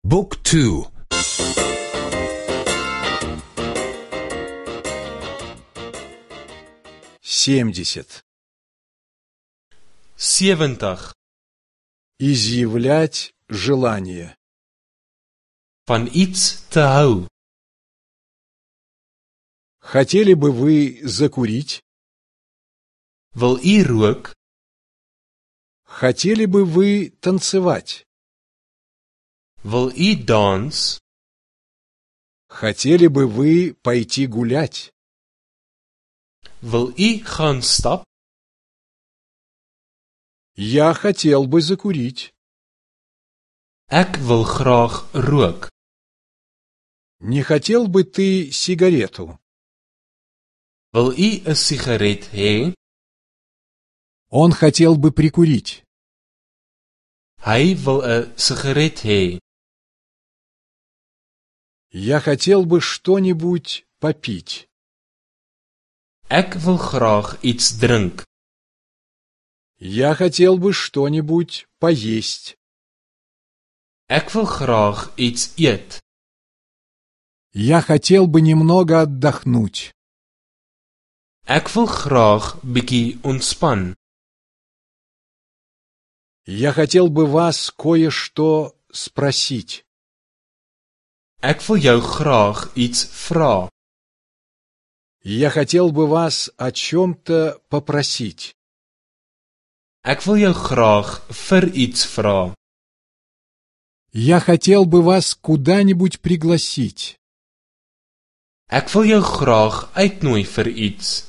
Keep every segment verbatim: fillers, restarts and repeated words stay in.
بوك تو семьдесят. zeventig. Изъявлять желание. Van iets te hou. Хотели бы вы закурить? Wil u rook? Хотели бы вы танцевать? Wil u dans? Хотели бы вы пойти гулять? Wil u gaan stap? Я хотел бы закурить. Ek wil graag rook. Не хотел бы ты сигарету? Wil u 'n sigaret hê? Он хотел бы прикурить. Hy wil 'n sigaret hê. Я хотел бы что-нибудь попить. Ek wil graag iets drink. Я хотел бы что-нибудь поесть. Ek wil graag iets eet. Я хотел бы немного отдохнуть. Ek wil graag bietjie ontspan. Я хотел бы вас кое-что спросить. Ek wil jou graag iets vra. Я хотел бы вас о чем-то попросить. Ek wil jou graag vir iets vra. Я хотел бы вас куда-нибудь пригласить. Ek wil jou graag uitnooi vir iets.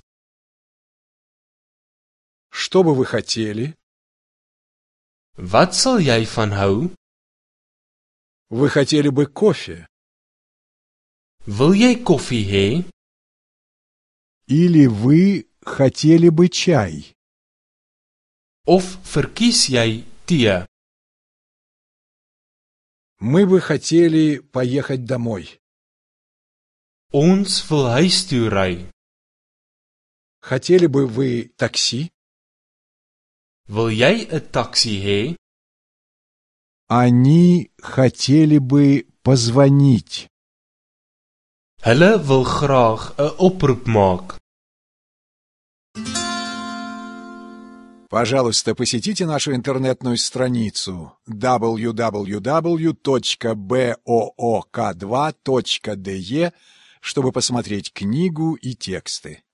Что бы вы хотели? Wat sal jy van hou? Вы хотели бы кофе? Wil jy koffie hê? Или вы хотели бы чай? Of verkies jy tee? Мы бы хотели поехать домой. Ons wil huis toe ry. Хотели бы вы такси? Wil jy 'n taxi hê? Они хотели бы позвонить. Hulle wil graag 'n oproep maak. Пожалуйста, посетите нашу интернетную страницу дабл ю дабл ю дабл ю точка боок два точка де, чтобы посмотреть книгу и тексты.